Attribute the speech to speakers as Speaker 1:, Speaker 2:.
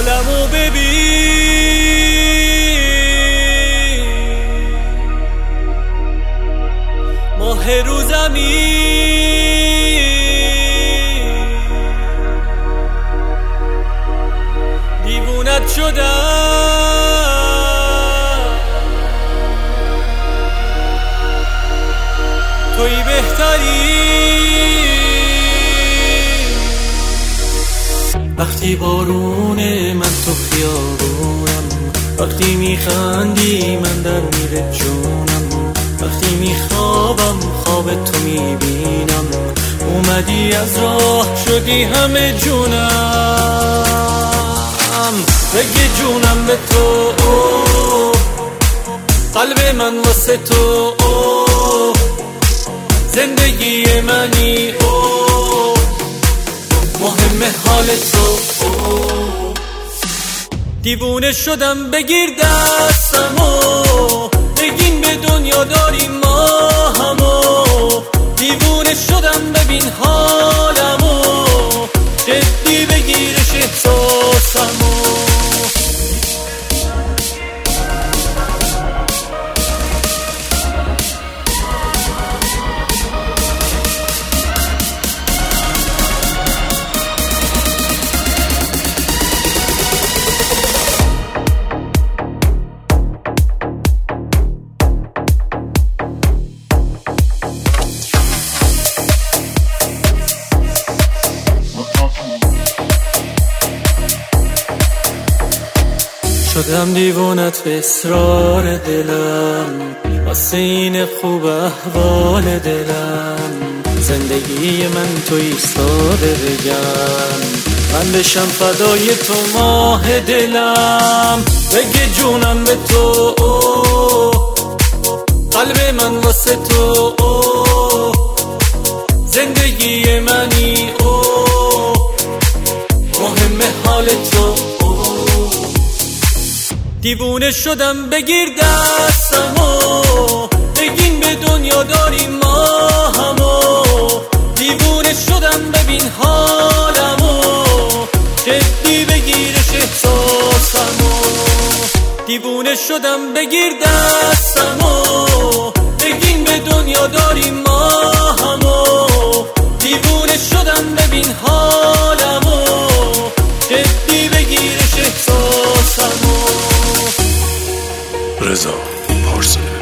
Speaker 1: حالمو ببین، ماه رو زمین، دیوونت شدم، توی بهتری. وقتی بارونه من تو خیابونم، وقتی میخندی من در میره جونم، وقتی میخوابم خواب تو میبینم، اومدی از راه شدی همه جونم. بگی جونم به تو، قلب من واسه تو، زندگی منی، مهم حال تو. دیوونه شدم بگیر دستمو، بگین به دنیا داریم ما همو. دیوونه شدم ببین حالمو، جدی بگیرش احساسمو. شدم دیوونت به اصرار دلم، واسه این خوب احوال دلم. زندگی من تو ایستاده بگم، من بشم فدای تو ماه دلم. بگی جونم به تو، قلب من واسه تو، زندگی منی، مهم حال تو. دیوونه شدم بگیر دستمو، بگین به دنیا داریم ما همو. دیوونه شدم ببین حالمو، جدی بگیرش احساسمو. دیوونه شدم بگیر دستمو، بگین به دنیا داریم ما همو. دیوونه شدم ببین حالمو، جدی بگیرش احساسمو.
Speaker 2: رضا پارسا